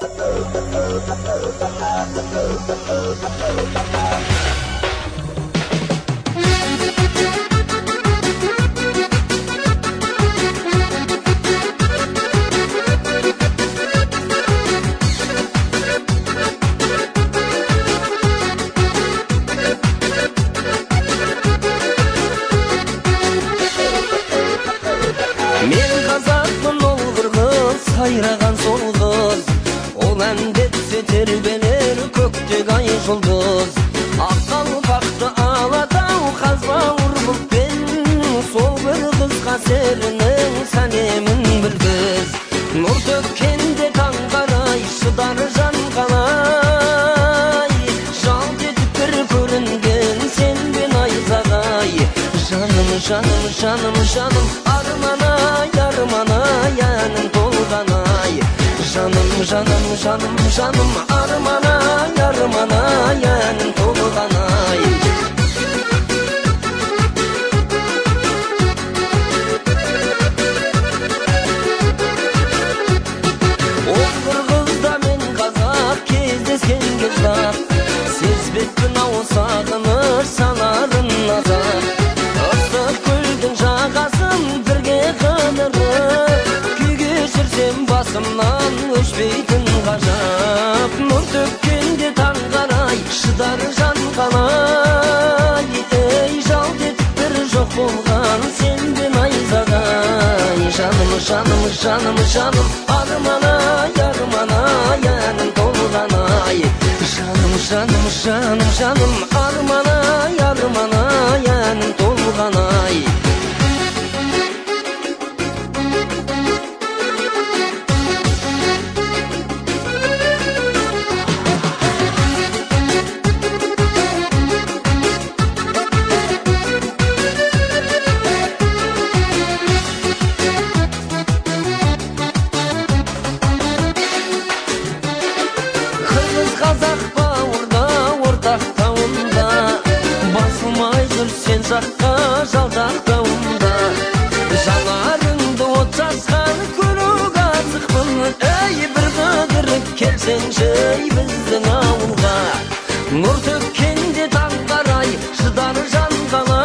Сайраған сол қыз, ол әндетсе тербелер көктегі ай жұлдыз. Ақ қалпақты алатау қазбауыр бұлтпен, сол бір қызға серінің сәлемін білгіз. Нұр төккенде таң қарай, шыдар жан қалай, жалт етіп бір көрінген сен бен айзағай. Жаным, жаным, жаным, жаным, арман-ай, арман-ай, әнім толғанай. Жаным, жаным, жаным, жаным, арман-ай, арман-ай, әнім толғанай. Ол бір қызда мен қазақ кездескен кездақ, сезбекпін ау сағыныш саларын назар. Ыстық көлдің жағасын бірге қыдырып, күй кешірсем басымнан өшпейтін ғажап. Нұр төккенде таң қарай, шыдар жан қалай. Ей, жалт етіп бір жоқ болған сен бен айзағай. Жаным, жаным, жаным, жаным, арман-ай, арман-ай, әнім толғанай. Жаным, жаным, жаным, жаным, арман-ай, арман-ай, әнім толғанай. Қазақ бауырда, ортақ тауында, басылмай жүрсен жаққа жалтақтауында. Жанарыңды от жасқан көріп азықпын, ей бір қыдырып келсеңші біздің ауылға. Нұр төккенде таң қарай, шыдар жан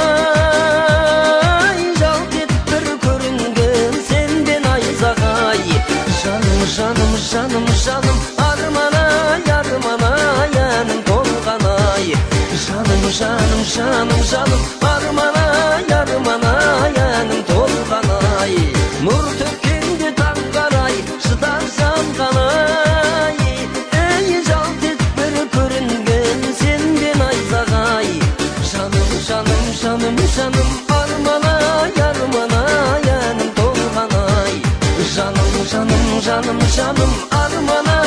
қалай, жалт етіп бір көрінген сен бен айзағай. Жаным, жаным, жаным, жаным, арман-ай, арман-ай, әнім толғанай. Жаным, жаным, жаным, жаным, арман-ай, арман-ай, әнім толғанай. Нұр төккенде таң қарай, шыдар жан қалай. Ей, жалт етіп бір көрінген сен бен айзағай. Жаным, жаным, жаным, жаным, арман-ай, арман-ай, әнім толғанай. Жаным, жаным, жаным, жаным, арман-ай.